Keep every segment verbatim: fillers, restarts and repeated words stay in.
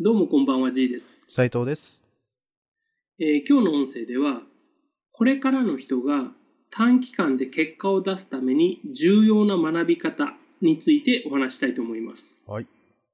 どうもこんばんは、G です。 斉藤です。 えー今日の音声では、これからの人が短期間で結果を出すために重要な学び方についてお話したいと思います。 はい。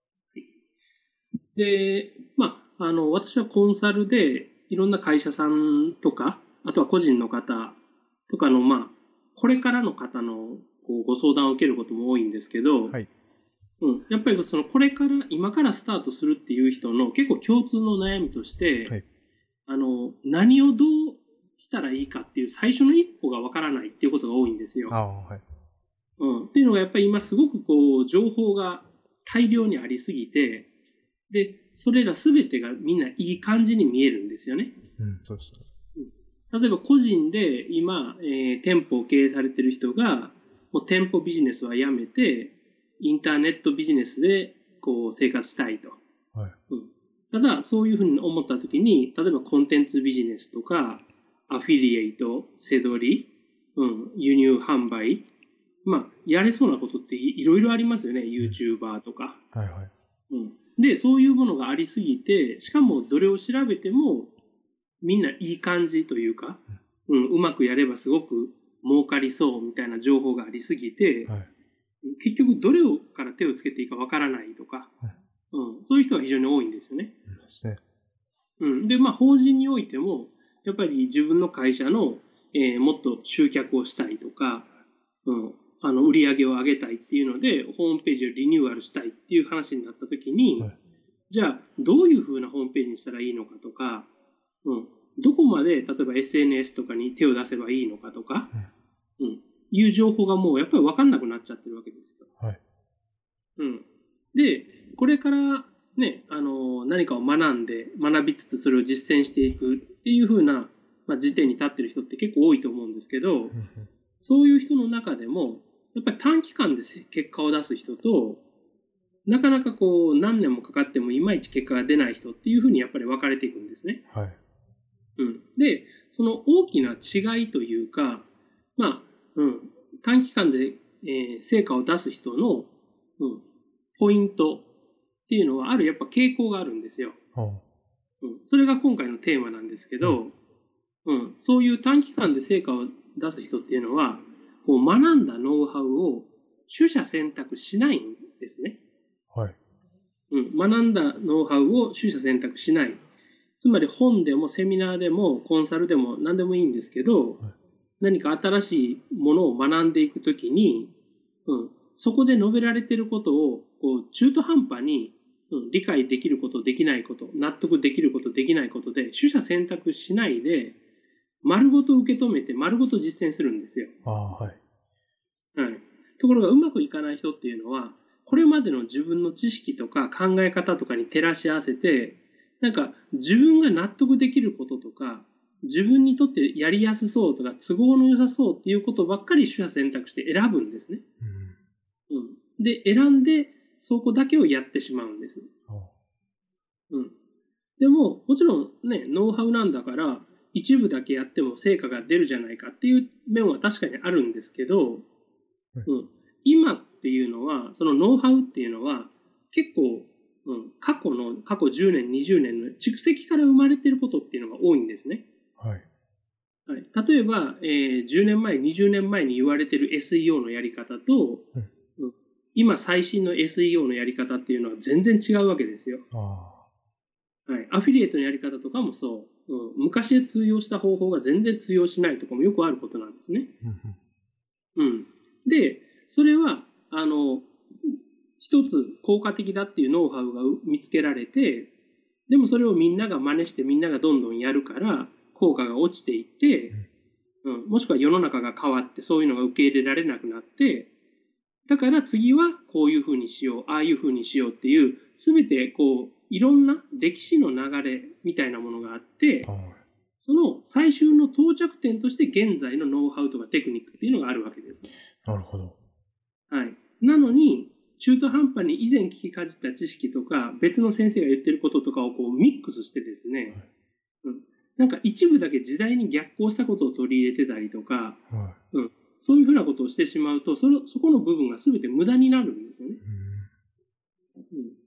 で、まあ、あの、私はコンサルでいろんな会社さんとか、あとは個人の方とかの、まあ、これからの方のこうご相談を受けることも多いんですけど、 はい。 うん、やっぱりそのこれから今からスタートするっていう人の結構共通の悩みとして、 はい。 あの何をどうしたらいいかっていう最初の一歩がわからないっていうことが多いんですよ。 ああ、はい。 うん、っていうのがやっぱり今すごくこう情報が大量にありすぎて、でそれらすべてがみんないい感じに見えるんですよね。 うん、そうですね。 うん、例えば個人で今、えー店舗を経営されてる人がもう店舗ビジネスはやめてインターネットビジネスでこう生活したいと。 はい。 うん、ただ、そういうふうに思ったときに、例えばコンテンツビジネスとか、アフィリエイト、セドリ、うん、輸入販売、まあ、やれそうなことっていろいろありますよね。 うん。 YouTuber とか。 はいはい。 うん、で、そういうものがありすぎて、しかもどれを調べても、みんないい感じというか、うん、うまくやればすごく儲かりそうみたいな情報がありすぎて、 はい。 結局どれをから手をつけていいかわからないとか、 はい。 うん、そういう人が非常に多いんですよね。 うんですね。 うん、で、まあ、法人においても、やっぱり自分の会社の、えーもっと集客をしたいとか、うん、あの売り上げを上げたいっていうので、ホームページをリニューアルしたいっていう話になったときに、 はい。 じゃあ、どういうふうなホームページにしたらいいのかとか、うん、どこまで、例えば エスエヌエス とかに手を出せばいいのかとか、 うん。 うん、いう情報がもうやっぱり分かんなくなっちゃってるわけですよ。 はい。 うん、で、これからね、あの何かを学んで、学びつつそれを実践していくっていう風な、まあ、時点に立ってる人って結構多いと思うんですけど、 うん。 そういう人の中でも、やっぱり短期間で結果を出す人と、なかなかこう何年もかかってもいまいち結果が出ない人っていう風にやっぱり分かれていくんですね。 はい。 うん、で、その大きな違いというか、まあ、うん、短期間で、えー成果を出す人の、うん、ポイントっていうのは、あるやっぱ傾向があるんですよ。 ああ。 うん、それが今回のテーマなんですけはい。 ど、うん、そういう短期間で成果を出す人っていうのは、こう学んだノウハウを取捨選択しないんですね。 はい。 うん、学んだノウハウを取捨選択しない。つまり本でもセミナーでもコンサルでも何でもいいんですけど、 はい。 何か新しいものを学んでいくときに、うん、そこで述べられていることをこう中途半端に、うん、理解できること、できないこと、納得できること、できないことで、取捨選択しないで、丸ごと受け止めて、丸ごと実践するんですよ。 ああ、はい。 はい。ところがうまくいかない人っていうのは、これまでの自分の知識とか考え方とかに照らし合わせて、なんか自分が納得できることとか、自分にとってやりやすそうとか、都合の良さそうっていうことばっかり取捨選択して選ぶんですね。 うん。 うん。で、選んで、そこだけをやってしまうんです。 ああ。 うん。でも、もちろんね、ノウハウなんだから、一部だけやっても成果が出るじゃないかっていう面は確かにあるんですけど、 はい。 うん、今っていうのは、そのノウハウっていうのは、結構、うん、過去の、過去じゅうねん、にじゅうねんの蓄積から生まれていることっていうのが多いんですね。 はい。 はい、例えば、えー、じゅうねんまえ、にじゅうねんまえに言われている エスイーオー のやり方と、 うん。 うん、今最新の エスイーオー のやり方っていうのは全然違うわけですよ。 ああ。 はい、アフィリエイトのやり方とかもそう、うん、昔通用した方法が全然通用しないとかもよくあることなんですね。 うん。 うん、で、それは、あの、一つ効果的だっていうノウハウが見つけられて、でもそれをみんなが真似してみんながどんどんやるから、効果が落ちていって、うん、もしくは世の中が変わってそういうのが受け入れられなくなって、だから次はこういうふうにしよう、ああいうふうにしようっていう、すべてこう、いろんな歴史の流れみたいなものがあって、 ああ。 その最終の到着点として現在のノウハウとかテクニックっていうのがあるわけです。 なるほど。 はい。なのに、中途半端に以前聞きかじった知識とか、別の先生が言ってることとかをこうミックスしてですね、 はい。 うん、なんか一部だけ時代に逆行したことを取り入れてたりとか、 はうん、そういうふうなことをしてしまうと、そのそこの部分が全て無駄になるんですよね。 い。うん。 うん、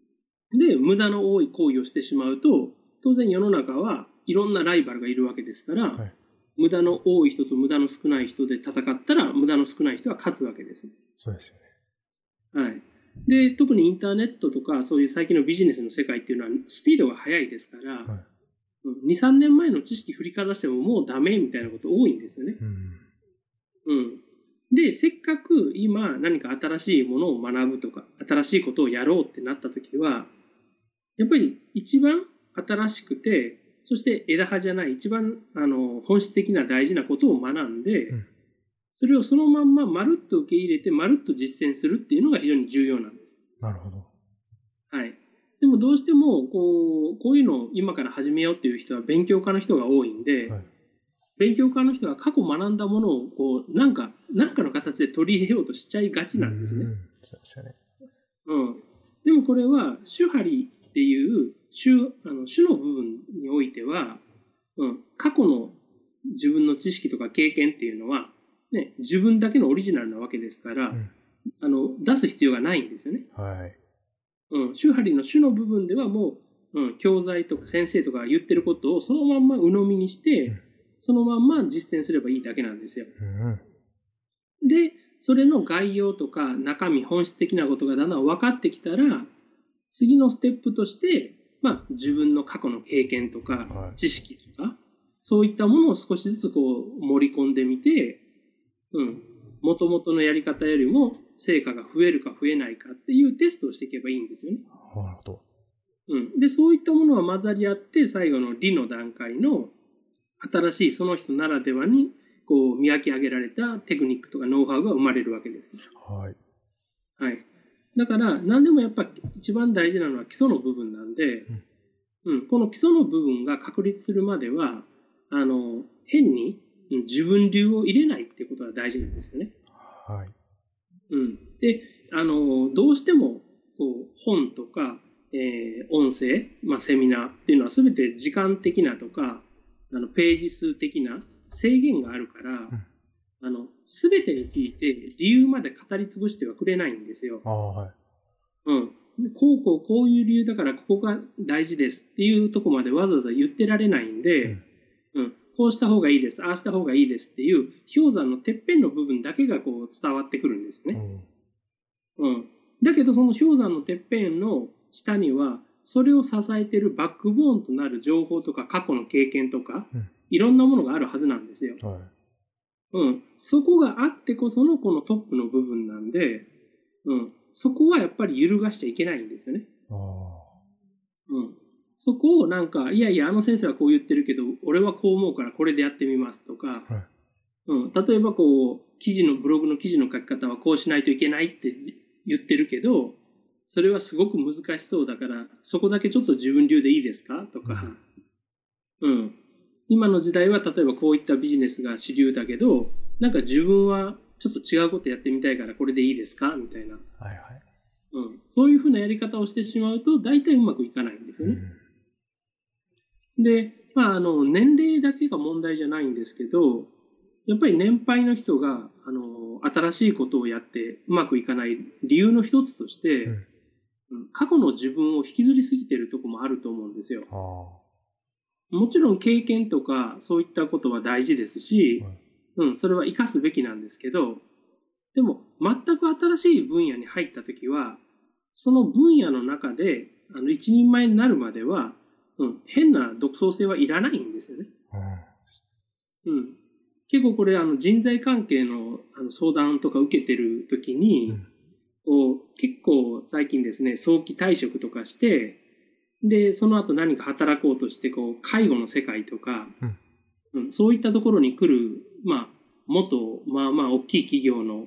で、無駄の多い行為をしてしまうと、当然世の中はいろんなライバルがいるわけですから、 はい。 無駄の多い人と無駄の少ない人で戦ったら、無駄の少ない人は勝つわけです。 そうですよね。 はい。で、特にインターネットとか、そういう最近のビジネスの世界っていうのは、スピードが速いですから、 はい。 に、さんねんまえの知識振りかざしてももうダメみたいなこと多いんですよね。 うん。 うん。で、せっかく今何か新しいものを学ぶとか、新しいことをやろうってなったときは、やっぱり一番新しくて、そして枝葉じゃない一番あの本質的な大事なことを学んで、 うん。 それをそのまんままるっと受け入れて、まるっと実践するっていうのが非常に重要なんです。 なるほど。 はい。でもどうしてもこう、こういうのを今から始めようっていう人は勉強家の人が多いんで、 はい。 勉強家の人は過去学んだものをこうなんか、なんかの形で取り入れようとしちゃいがちなんですね。 うん。そうですよね。 うん。でもこれは、主張っていう主、あの主の部分においては、うん、過去の自分の知識とか経験っていうのは、ね、自分だけのオリジナルなわけですから、 うん。 あの出す必要がないんですよね。 はい。 うん、主張の主の部分ではもう、うん、教材とか先生とかが言ってることをそのまんま鵜呑みにして、 うん。 そのまんま実践すればいいだけなんですよ。 うん。 で、それの概要とか中身、本質的なことがだんだん分かってきたら、次のステップとして、まあ、自分の過去の経験とかはい。 知識とか、そういったものを少しずつこう盛り込んでみて、うん、元々のやり方よりも成果が増えるか増えないかっていうテストをしていけばいいんですよね。 なるほど。 うん、で、そういったものが混ざり合って、最後の理の段階の新しいその人ならではにこう磨き上げられたテクニックとかノウハウが生まれるわけです。 はい。 はい。だから何でもやっぱ一番大事なのは基礎の部分なんで、うん、この基礎の部分が確立するまでは、あの変に自分流を入れないっていうことが大事なんですよね。 はい。 うん、で、あのどうしてもこう本とか、えー、音声、まあ、セミナーっていうのは全て時間的なとか、あのページ数的な制限があるから、うん、あの全てについて理由まで語り尽くしてはくれないんですよ。 あ、はい。 うん、でこうこうこういう理由だからここが大事ですっていうところまでわざわざ言ってられないんで、うんうん、こうした方がいいです、ああした方がいいですっていう氷山のてっぺんの部分だけがこう伝わってくるんですね。うん、だけどその氷山のてっぺんの下にはそれを支えているバックボーンとなる情報とか過去の経験とか、うん、いろんなものがあるはずなんですよ。はい、うん、そこがあってこそのこのトップの部分なんで、うん、そこはやっぱり揺るがしちゃいけないんですよね。あ、うん、そこをなんかいやいやあの先生はこう言ってるけど俺はこう思うからこれでやってみますとか、はい、うん、例えばこう記事のブログの記事の書き方はこうしないといけないって言ってるけどそれはすごく難しそうだからそこだけちょっと自分流でいいですかとか、うん、うん、今の時代は例えばこういったビジネスが主流だけどなんか自分はちょっと違うことやってみたいからこれでいいですかみたいな、はいはい、うん、そういうふうなやり方をしてしまうと大体うまくいかないんですよね。うん、で、まあ、あの年齢だけが問題じゃないんですけどやっぱり年配の人があの新しいことをやってうまくいかない理由の一つとして、うん、過去の自分を引きずりすぎているところもあると思うんですよ。あ、もちろん経験とかそういったことは大事ですし、うんうん、それは生かすべきなんですけどでも全く新しい分野に入ったときはその分野の中であの一人前になるまでは、うん、変な独創性はいらないんですよね。うん、結構これあの人材関係 の, あの相談とか受けてるときに、うん、こう結構最近ですね早期退職とかしてでその後何か働こうとしてこう介護の世界とか、うんうん、そういったところに来る、まあ、元まあまあ大きい企業の、うん、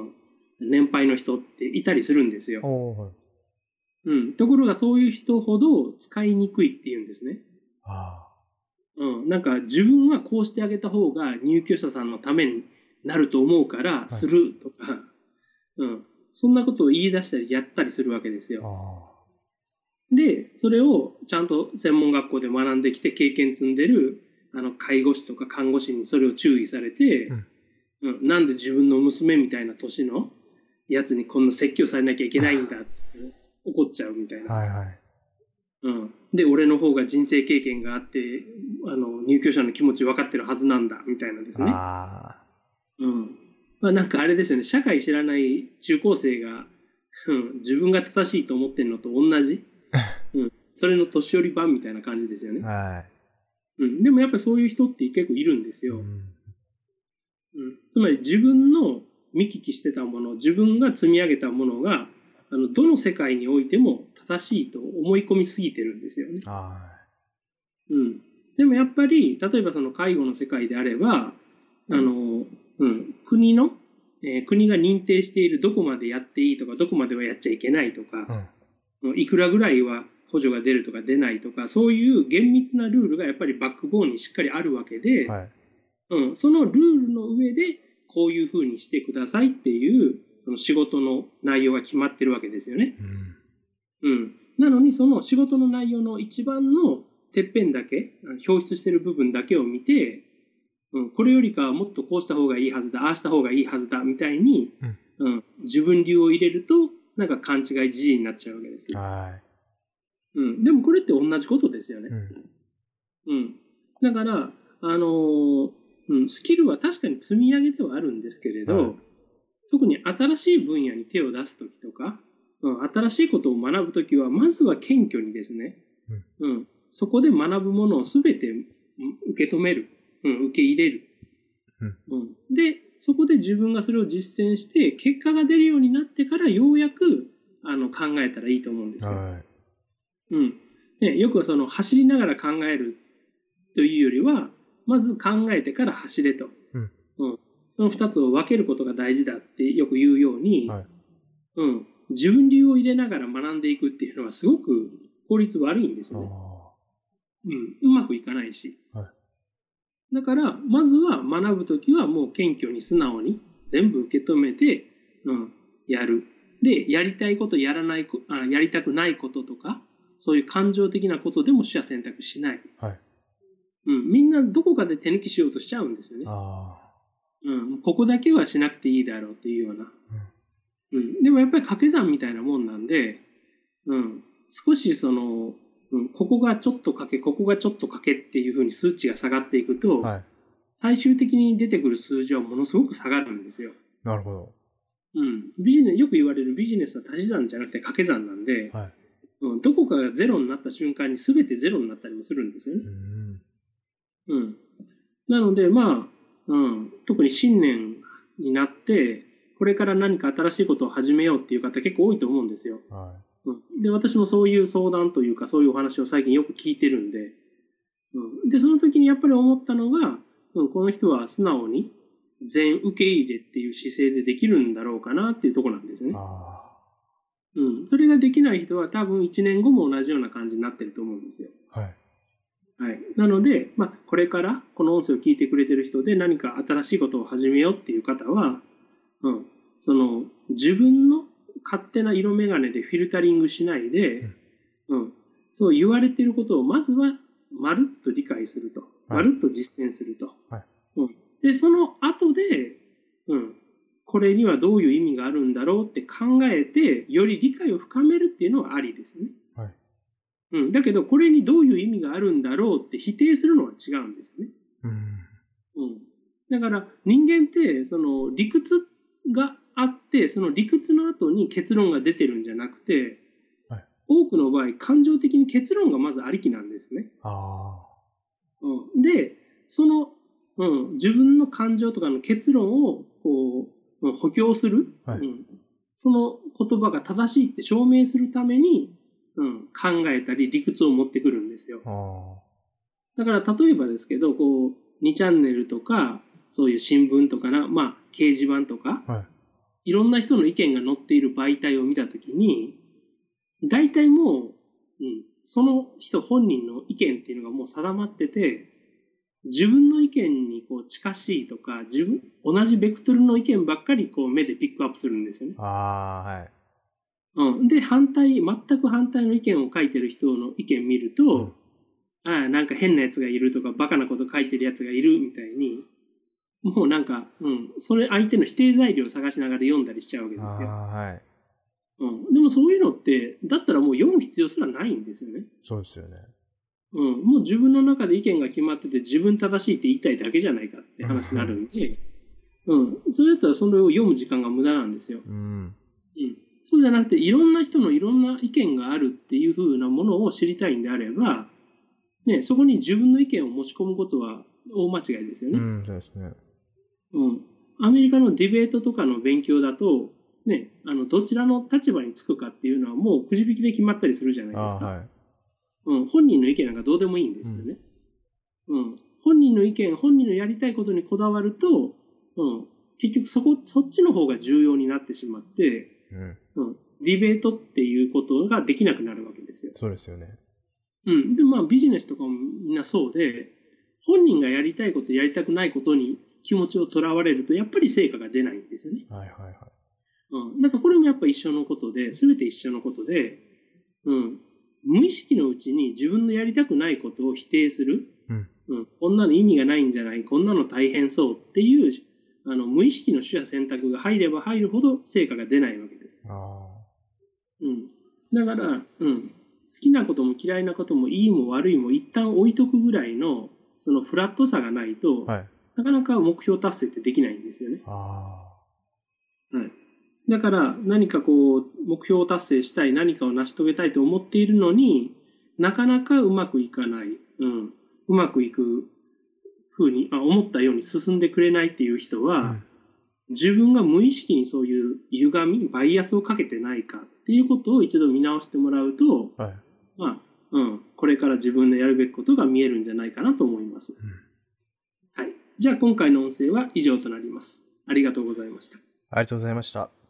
年配の人っていたりするんですよ。はい、うん、ところがそういう人ほど使いにくいっていうんですね。あ、うん、なんか自分はこうしてあげた方が入居者さんのためになると思うからするとか、はい、うん、そんなことを言い出したりやったりするわけですよ。あ、でそれをちゃんと専門学校で学んできて経験積んでるあの介護士とか看護師にそれを注意されて、うんうん、なんで自分の娘みたいな年のやつにこんな説教されなきゃいけないんだって怒っちゃうみたいな、はいはい、 うん。で、俺の方が人生経験があって、あの、入居者の気持ち分かってるはずなんだ、みたいなですね。 あうん。まあなんかあれですよね、社会知らない中高生が、うん、自分が正しいと思ってるのと同じ、うん、それの年寄り版みたいな感じですよね。 あ。はい。 うん。でもやっぱりそういう人って結構いるんですよ。 うん。 うん。つまり自分の見聞きしてたもの、自分が積み上げたものが、あの、どの世界においても正しいと思い込みすぎてるんですよね。 はうん。でもやっぱり、例えばその介護の世界であれば、あの、うん、国の、えー国が認定しているどこまでやっていいとか、どこまではやっちゃいけないとか、 い。うん。 いくらぐらいは補助が出るとか出ないとか、そういう厳密なルールがやっぱりバックボーンにしっかりあるわけで、 はい。 うん、そのルールの上でこういうふうにしてくださいっていうその仕事の内容が決まってるわけですよね。 うん。 うん。なのにその仕事の内容の一番のてっぺんだけ、表出してる部分だけを見て、うん、これよりかはもっとこうした方がいいはずだ、ああした方がいいはずだみたいに、 うん。 うん、自分流を入れるとなんか勘違いじじいになっちゃうわけですよ。 はうん。でもこれって同じことですよね。 い。うん。 うん。だから、あのーうん、スキルは確かに積み上げてはあるんですけれど、 はい特に新しい分野に手を出すときとか、うん、新しいことを学ぶときは、まずは謙虚にですね、うん、そこで学ぶものをすべてうん受け止める、うん、受け入れる、 うん。 うん。で、そこで自分がそれを実践して、結果が出るようになってから、ようやくあの考えたらいいと思うんですよ。 はい。 うんね、よくはその走りながら考えるというよりは、まず考えてから走れと。 うん。 うん、その二つを分けることが大事だってよく言うように、 はい。 うん、自分流を入れながら学んでいくっていうのはすごく効率悪いんですよね。 あうん、うまくいかないし。 はいだから、まずは学ぶときはもう謙虚に素直に全部受け止めて、うん、やる。で、やりたいこと、やらないこあ、やりたくないこととか、そういう感情的なことでも取捨選択しない。 あ。はい。 うん、みんなどこかで手抜きしようとしちゃうんですよね。 ああ。 うん、ここだけはしなくていいだろうっていうような。うん、でもやっぱり掛け算みたいなもんなんで、うん、少しその、うん、ここがちょっとかけ、ここがちょっとかけっていうふうに数値が下がっていくと、 はい。 最終的に出てくる数字はものすごく下がるんですよ。 なるほど。 うん、ビジネスよく言われるビジネスは足し算じゃなくて掛け算なんで、 はい。 うん、どこかがゼロになった瞬間に全てゼロになったりもするんですよね。 うん。 うん、なので、まあ、うん、特に新年になって、これから何か新しいことを始めようっていう方結構多いと思うんですよ。 はうん、で、私もそういう相談というか、そういうお話を最近よく聞いてるんで、うん、で、その時にやっぱり思ったのが、うん、この人は素直に全受け入れっていう姿勢でできるんだろうかなっていうところなんですい。 ね。 あうん、それができない人は多分いちねんごも同じような感じになってると思うんですよ。 あ。はい。 はい、なので、まあ、これからこの音声を聞いてくれてる人で何か新しいことを始めようっていう方は、うん、その自分の勝手な色眼鏡でフィルタリングしないで、うん、そう言われていることをまずはまるっと理解すると、まるっと実践すると。 はい。 うん、で、その後で、うん、これにはどういう意味があるんだろうって考えて、より理解を深めるっていうのはありですね。 はい。 うん、だけど、これにどういう意味があるんだろうって否定するのは違うんですよね。 うん。 うん、だから人間ってその理屈があってその理屈の後に結論が出てるんじゃなくて、 はい、 多くの場合感情的に結論がまずありきなんですね。 あうん、でその、うん、自分の感情とかの結論をこう補強する、 はい、 うん、その言葉が正しいって証明するために、うん、考えたり理屈を持ってくるんですよ。 あ。 だから例えばですけどこうにチャンネルとかそういう新聞とかな、まあ、掲示板とか、 はい、 いろんな人の意見が載っている媒体を見たときに大体もう、うん、その人本人の意見っていうのがもう定まってて自分の意見にこう近しいとか自分同じベクトルの意見ばっかりこう目でピックアップするんですよね。 あー、はい。 うん、で反対全く反対の意見を書いてる人の意見見ると、うんああ、なんか変なやつがいるとか、バカなこと書いてるやつがいるみたいに、もうなんか、うん、それ相手の否定材料を探しながら読んだりしちゃうわけですよ。 あはい。 うん。でもそういうのって、だったらもう読む必要すらないんですよね。 そうですよね。 うん。もう自分の中で意見が決まってて、自分正しいって言いたいだけじゃないかって話になるんで、うん。それだったらそれを読む時間が無駄なんですよ。 うん。 うん。そうじゃなくて、いろんな人のいろんな意見があるっていう風なものを知りたいんであれば、ね、そこに自分の意見を持ち込むことは大間違いですよね。 うん、そうですね。 うん。アメリカのディベートとかの勉強だと、ね、あの、どちらの立場につくかっていうのはもうくじ引きで決まったりするじゃないですか。 あ、はい。 うん。本人の意見なんかどうでもいいんですよね。うん。本人の意見、本人のやりたいことにこだわると、うん。結局そこ、そっちの方が重要になってしまって、 うん。 うん。ディベートっていうことができなくなるわけですよ。 そうですよね。 うん。で、まあビジネスとかもみんなそうで、本人がやりたいこと、やりたくないことに気持ちをとらわれると、やっぱり成果が出ないんですよね。 はいはいはい。 うん。だからこれもやっぱ一緒のことで、すべて一緒のことで、うん。無意識のうちに自分のやりたくないことを否定する。 うん。 うん。こんなの意味がないんじゃない、こんなの大変そうっていう、あの、無意識の取捨選択が入れば入るほど成果が出ないわけです。 ああ。 うん。だから、うん。好きなことも嫌いなこともいいも悪いも一旦置いとくぐらいの、そのフラットさがないと、 はい。 なかなか目標達成ってできないんですよね。 あはい。だから何かこう、目標を達成したい、何かを成し遂げたいと思っているのになかなかうまくいかない。うん。うまくいくふうに、あ、思ったように進んでくれないっていう人は、 あ。うん。 自分が無意識にそういう歪み、バイアスをかけてないかっていうことを一度見直してもらうと、 はい。 まあ、うん、これから自分のやるべきことが見えるんじゃないかなと思います。 うん。 はい。じゃあ今回の音声は以上となります。ありがとうございました。 ありがとうございました。